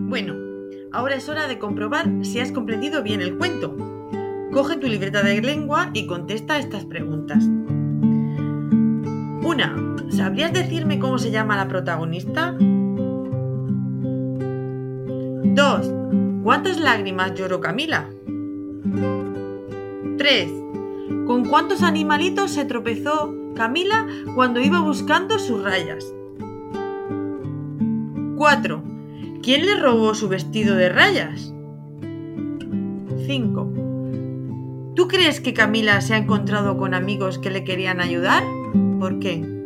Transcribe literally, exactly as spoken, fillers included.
Bueno, ahora es hora de comprobar si has comprendido bien el cuento. Coge tu libreta de lengua y contesta estas preguntas. Una. ¿Sabrías decirme cómo se llama la protagonista? Dos. ¿Cuántas lágrimas lloró Camila? Tres. ¿Con cuántos animalitos se tropezó Camila cuando iba buscando sus rayas? Cuatro. ¿Quién le robó su vestido de rayas? Cinco. ¿Tú crees que Camila se ha encontrado con amigos que le querían ayudar? ¿Por qué?